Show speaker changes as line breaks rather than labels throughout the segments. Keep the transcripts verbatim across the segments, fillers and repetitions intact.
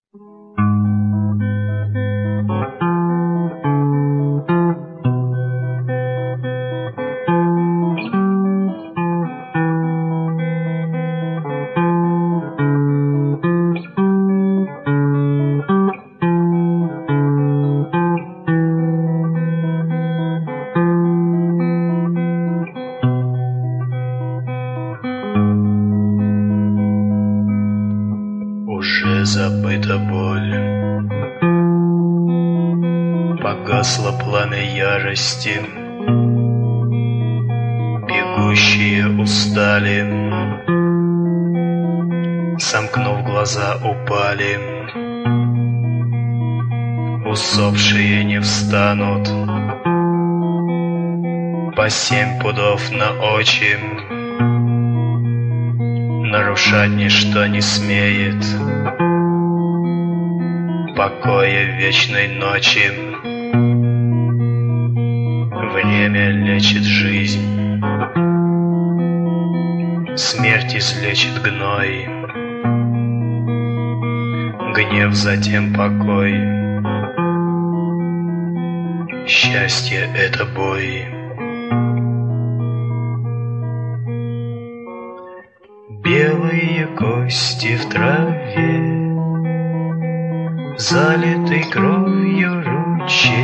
Уже забыта боль, погасло пламя ярости, бегущие устали, сомкнув глаза, упали. Усопшие не встанут, по семь пудов на очи, нарушать ничто не смеет покоя вечной ночи. Время лечит жизнь, смерть излечит гной, гнев затем покой, счастье — это бой. Белые кости в траве, залитый кровью ручей.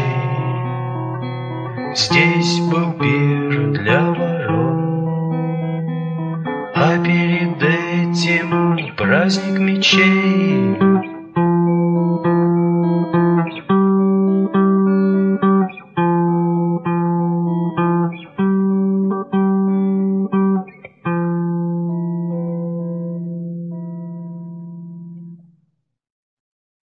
Здесь был пир для ворон, а перед этим праздник мечей.